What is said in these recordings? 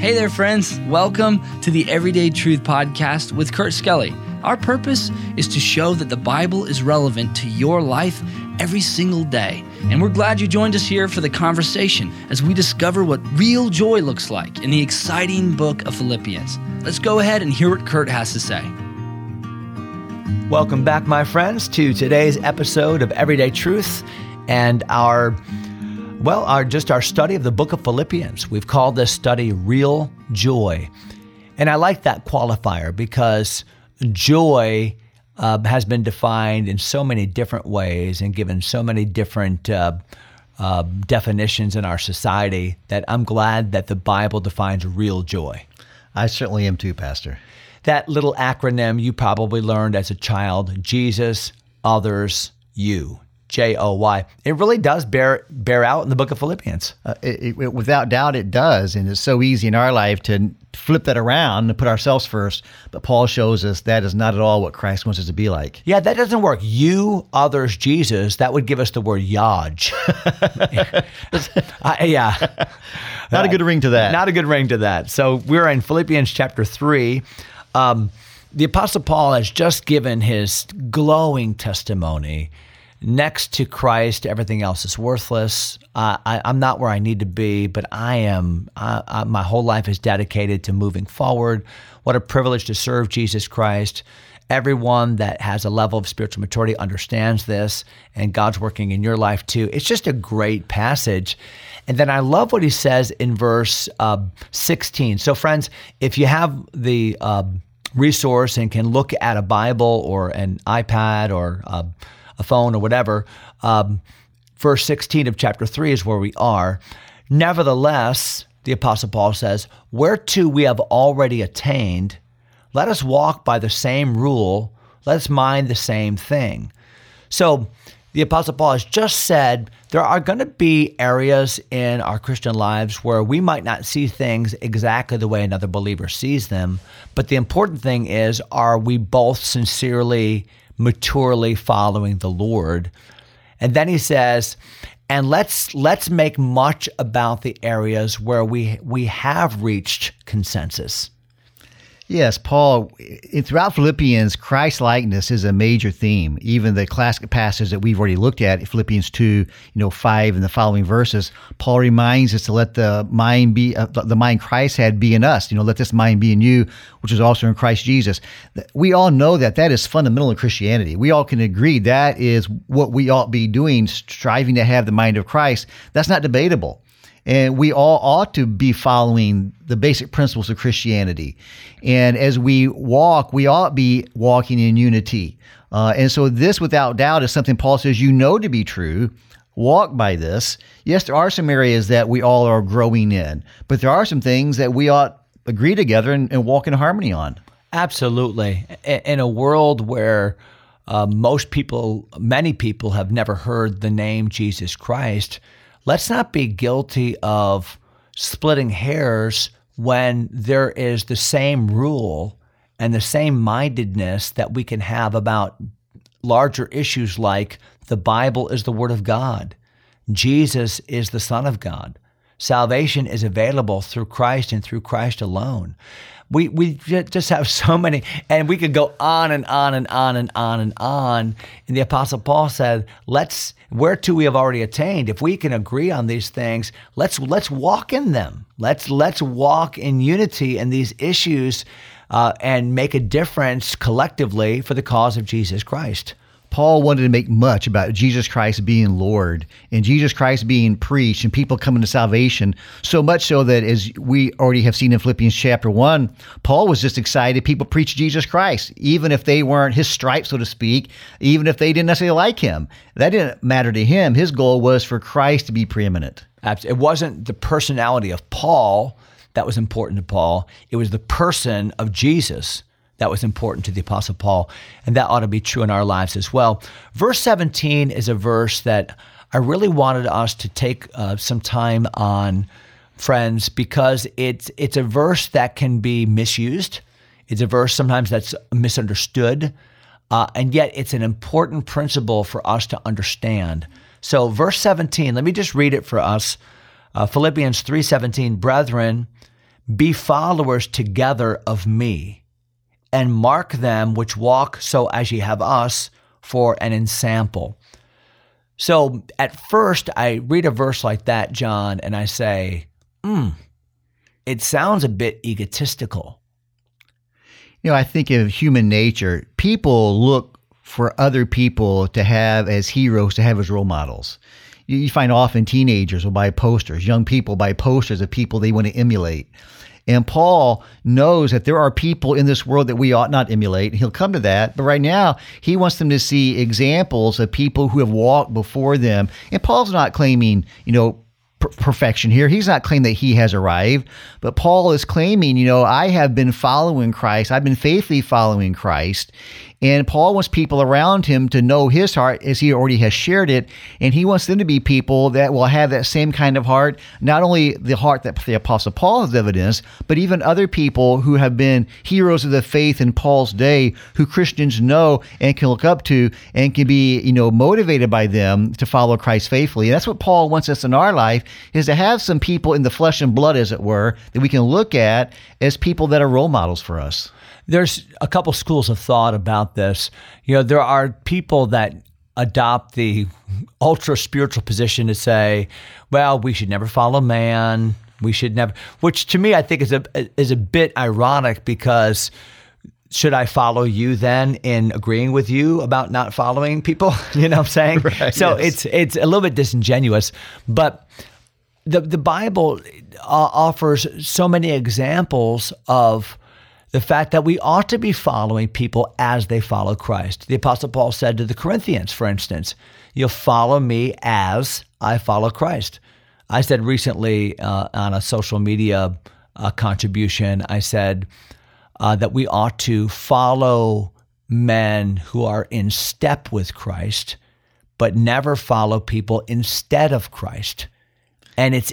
Hey there, friends. Welcome to the Everyday Truth Podcast with Kurt Skelly. Our purpose is to show that the Bible is relevant to your life every single day. And we're glad you joined us here for the conversation as we discover what real joy looks like in the exciting book of Philippians. Let's go ahead and hear what Kurt has to say. Welcome back, my friends, to today's episode of Everyday Truth and our study of the book of Philippians. We've called this study Real Joy. And I like that qualifier because joy has been defined in so many different ways and given so many different definitions in our society that I'm glad that the Bible defines real joy. I certainly am too, Pastor. That little acronym you probably learned as a child, Jesus, others, you. J-O-Y. It really does bear out in the book of Philippians. Without doubt, it does. And it's so easy in our life to flip that around and put ourselves first. But Paul shows us that is not at all what Christ wants us to be like. Yeah, that doesn't work. You, others, Jesus, that would give us the word Yaj. Yeah. Not a good ring to that. Not a good ring to that. So we're in Philippians chapter 3. The Apostle Paul has just given his glowing testimony. Next to Christ, everything else is worthless. I'm not where I need to be, but I am. My whole life is dedicated to moving forward. What a privilege to serve Jesus Christ. Everyone that has a level of spiritual maturity understands this, and God's working in your life too. It's just a great passage. And then I love what he says in verse 16. So friends, if you have the resource and can look at a Bible or an iPad or a phone or whatever, verse 16 of chapter 3 is where we are. Nevertheless, the Apostle Paul says, whereto we have already attained, let us walk by the same rule, let us mind the same thing. So the Apostle Paul has just said there are going to be areas in our Christian lives where we might not see things exactly the way another believer sees them, but the important thing is, are we both sincerely, maturely following the Lord? And then he says, and let's make much about the areas where we have reached consensus. Yes, Paul, throughout Philippians, Christ-likeness is a major theme. Even the classic passage that we've already looked at, Philippians 2, 5 and the following verses, Paul reminds us to let the mind Christ had be in us. Let this mind be in you, which is also in Christ Jesus. We all know that is fundamental in Christianity. We all can agree that is what we ought to be doing, striving to have the mind of Christ. That's not debatable. And we all ought to be following the basic principles of Christianity. And as we walk, we ought to be walking in unity. And so this, without doubt, is something Paul says you know to be true. Walk by this. Yes, there are some areas that we all are growing in, but there are some things that we ought to agree together and walk in harmony on. Absolutely. In a world where many people have never heard the name Jesus Christ, let's not be guilty of splitting hairs when there is the same rule and the same mindedness that we can have about larger issues like the Bible is the Word of God. Jesus is the Son of God. Salvation is available through Christ and through Christ alone. We just have so many, and we could go on and on and on and on and on. And the Apostle Paul said, whereto we have already attained. If we can agree on these things, let's walk in them. Let's walk in unity in these issues and make a difference collectively for the cause of Jesus Christ. Paul wanted to make much about Jesus Christ being Lord and Jesus Christ being preached and people coming to salvation, so much so that, as we already have seen in Philippians chapter 1, Paul was just excited people preach Jesus Christ, even if they weren't his stripes, so to speak, even if they didn't necessarily like him. That didn't matter to him. His goal was for Christ to be preeminent. It wasn't the personality of Paul that was important to Paul. It was the person of Jesus that was important to the Apostle Paul, and that ought to be true in our lives as well. Verse 17 is a verse that I really wanted us to take some time on, friends, because it's a verse that can be misused. It's a verse sometimes that's misunderstood, and yet it's an important principle for us to understand. So verse 17, let me just read it for us. Philippians 3:17, brethren, be followers together of me, and mark them which walk so as ye have us for an ensample. So at first, I read a verse like that, John, and I say, it sounds a bit egotistical. I think of human nature. People look for other people to have as heroes, to have as role models. You find often teenagers will buy posters, young people buy posters of people they want to emulate. And Paul knows that there are people in this world that we ought not emulate. He'll come to that. But right now, he wants them to see examples of people who have walked before them. And Paul's not claiming, perfection here. He's not claiming that he has arrived, but Paul is claiming, I have been following Christ. I've been faithfully following Christ. And Paul wants people around him to know his heart as he already has shared it. And he wants them to be people that will have that same kind of heart, not only the heart that the Apostle Paul has evidenced, but even other people who have been heroes of the faith in Paul's day, who Christians know and can look up to and can be, motivated by them to follow Christ faithfully. And that's what Paul wants us in our life, is to have some people in the flesh and blood, as it were, that we can look at as people that are role models for us. There's a couple schools of thought about this. There are people that adopt the ultra spiritual position to say, well, we should never follow man. We should never, which to me, I think is a bit ironic, because should I follow you then in agreeing with you about not following people? You know what I'm saying? Right, so yes. It's a little bit disingenuous, but the Bible offers so many examples of the fact that we ought to be following people as they follow Christ. The Apostle Paul said to the Corinthians, for instance, you'll follow me as I follow Christ. I said recently on a social media contribution, I said that we ought to follow men who are in step with Christ, but never follow people instead of Christ. And it's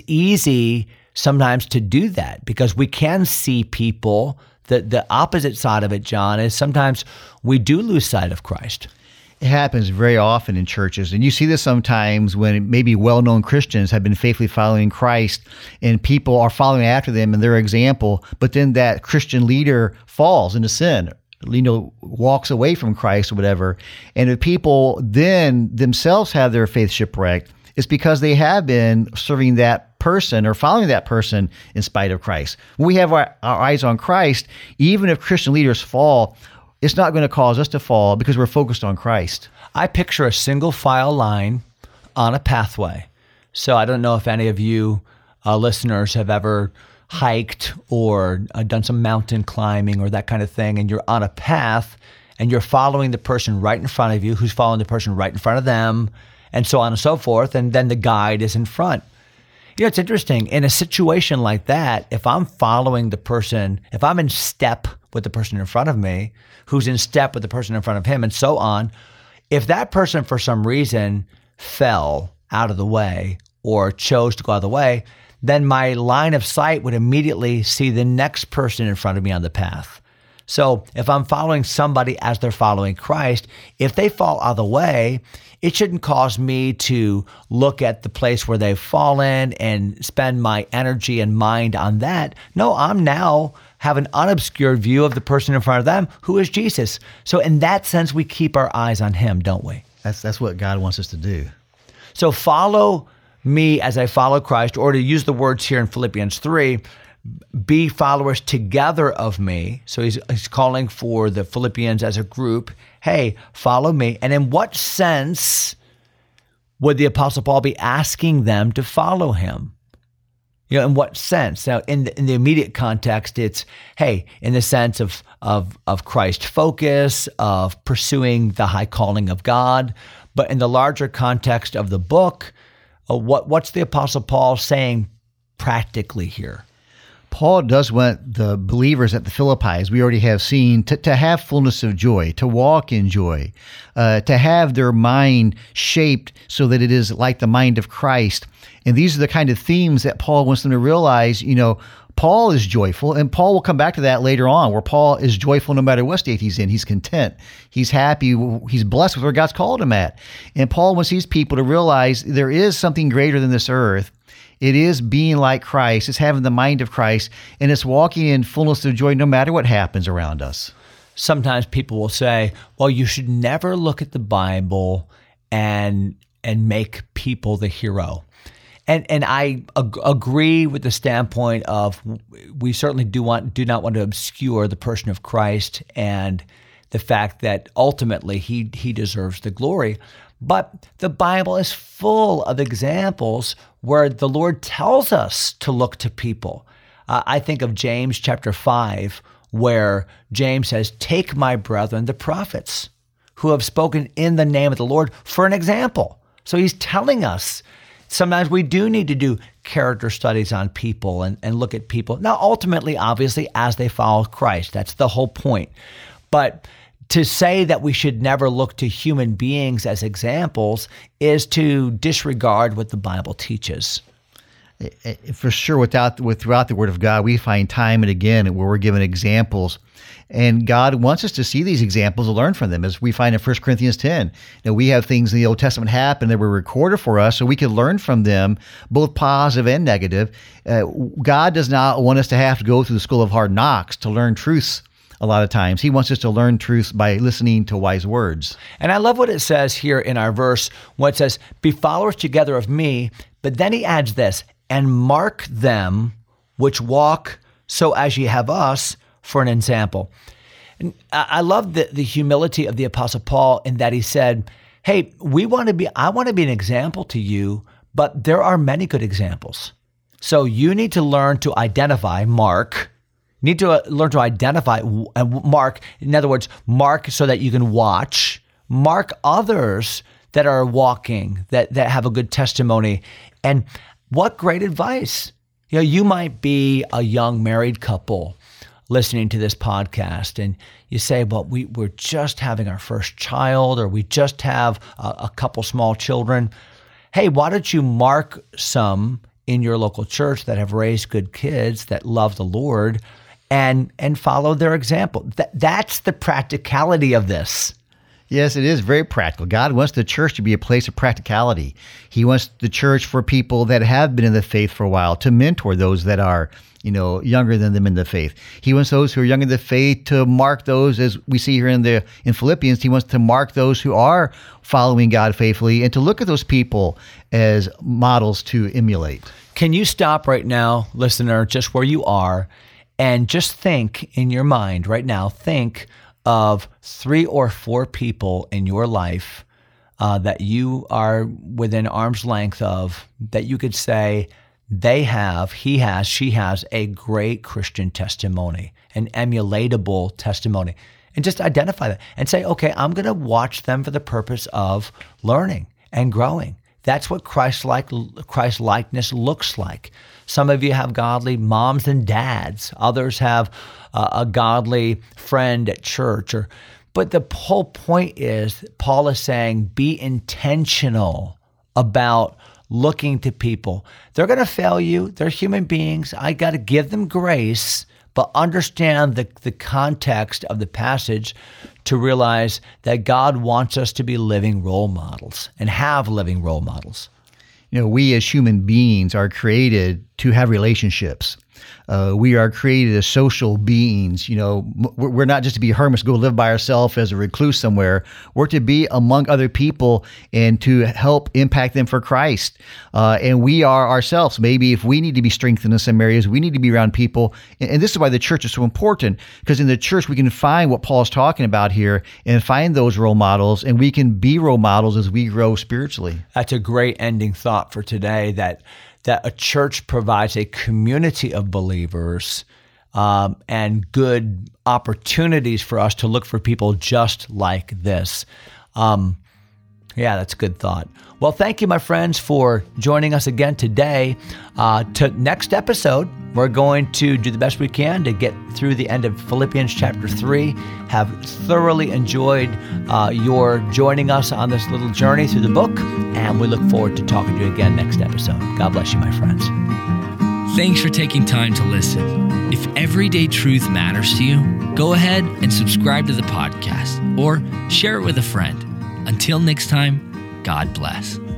easy sometimes to do that, because we can see people. The opposite side of it, John, is sometimes we do lose sight of Christ. It happens very often in churches, and you see this sometimes when maybe well-known Christians have been faithfully following Christ, and people are following after them and their example, but then that Christian leader falls into sin, walks away from Christ or whatever, and if people then themselves have their faith shipwrecked, it's because they have been serving that person or following that person in spite of Christ. When we have our eyes on Christ, even if Christian leaders fall, it's not going to cause us to fall because we're focused on Christ. I picture a single file line on a pathway. So I don't know if any of you listeners have ever hiked or done some mountain climbing or that kind of thing, and you're on a path and you're following the person right in front of you who's following the person right in front of them, and so on and so forth, and then the guide is in front. It's interesting. In a situation like that, if I'm following the person, if I'm in step with the person in front of me, who's in step with the person in front of him, and so on, if that person for some reason fell out of the way or chose to go out of the way, then my line of sight would immediately see the next person in front of me on the path. So if I'm following somebody as they're following Christ, if they fall out of the way, it shouldn't cause me to look at the place where they've fallen and spend my energy and mind on that. No, I'm now have an unobscured view of the person in front of them, who is Jesus. So in that sense, we keep our eyes on him, don't we? That's what God wants us to do. So follow me as I follow Christ, or to use the words here in Philippians 3, be followers together of me. So he's calling for the Philippians as a group. Hey, follow me. And in what sense would the Apostle Paul be asking them to follow him? In what sense? Now, in the immediate context, it's, hey, in the sense of Christ focus, of pursuing the high calling of God. But in the larger context of the book, what's the Apostle Paul saying practically here? Paul does want the believers at the Philippi, as we already have seen, to have fullness of joy, to walk in joy, to have their mind shaped so that it is like the mind of Christ. And these are the kind of themes that Paul wants them to realize. Paul is joyful, and Paul will come back to that later on, where Paul is joyful no matter what state he's in. He's content. He's happy. He's blessed with where God's called him at. And Paul wants these people to realize there is something greater than this earth. It is being like Christ. It's having the mind of Christ, and it's walking in fullness of joy no matter what happens around us. Sometimes people will say, well, you should never look at the Bible and make people the hero. And I agree with the standpoint of we certainly do not want to obscure the person of Christ and the fact that ultimately he deserves the glory. But the Bible is full of examples where the Lord tells us to look to people. I think of James chapter 5, where James says, "Take my brethren, the prophets, who have spoken in the name of the Lord for an example." So he's telling us sometimes we do need to do character studies on people and look at people. Now, ultimately, obviously, as they follow Christ, that's the whole point. But to say that we should never look to human beings as examples is to disregard what the Bible teaches. For sure, throughout the Word of God, we find time and again where we're given examples. And God wants us to see these examples and learn from them, as we find in 1 Corinthians 10. We have things in the Old Testament happen that were recorded for us so we can learn from them, both positive and negative. God does not want us to have to go through the school of hard knocks to learn truths a lot of times. He wants us to learn truths by listening to wise words. And I love what it says here in our verse when it says, "Be followers together of me," but then he adds this, "and mark them which walk so as ye have us for an example." And I love the humility of the Apostle Paul in that he said, hey, I want to be an example to you, but there are many good examples. So you need to learn to identify, mark. You need to learn to identify and mark. In other words, mark so that you can watch. Mark others that are walking, that have a good testimony. And what great advice. You might be a young married couple listening to this podcast, and you say, well, we're just having our first child, or we just have a couple small children. Hey, why don't you mark some in your local church that have raised good kids that love the Lord and follow their example? That's the practicality of this. Yes, it is very practical. God wants the church to be a place of practicality. He wants the church for people that have been in the faith for a while to mentor those that are, younger than them in the faith. He wants those who are young in the faith to mark those, as we see here in Philippians. He wants to mark those who are following God faithfully and to look at those people as models to emulate. Can you stop right now, listener, just where you are, and just think in your mind right now, think of 3 or 4 people in your life that you are within arm's length of, that you could say he has, she has a great Christian testimony, an emulatable testimony. And just identify that and say, okay, I'm going to watch them for the purpose of learning and growing. That's what Christ-likeness looks like. Some of you have godly moms and dads. Others have a godly friend at church. But the whole point is, Paul is saying, be intentional about looking to people. They're going to fail you. They're human beings. I got to give them grace, but understand the context of the passage to realize that God wants us to be living role models and have living role models. We as human beings are created to have relationships. We are created as social beings. We're not just to be hermits, go live by ourselves as a recluse somewhere. We're to be among other people and to help impact them for Christ. And we are ourselves. Maybe if we need to be strengthened in some areas, we need to be around people. And this is why the church is so important, because in the church we can find what Paul is talking about here and find those role models, and we can be role models as we grow spiritually. That's a great ending thought for today, that a church provides a community of believers and good opportunities for us to look for people just like this. Yeah, that's a good thought. Well, thank you, my friends, for joining us again today. Next episode, we're going to do the best we can to get through the end of Philippians chapter 3. Have thoroughly enjoyed your joining us on this little journey through the book, and we look forward to talking to you again next episode. God bless you, my friends. Thanks for taking time to listen. If everyday truth matters to you, go ahead and subscribe to the podcast or share it with a friend. Until next time, God bless.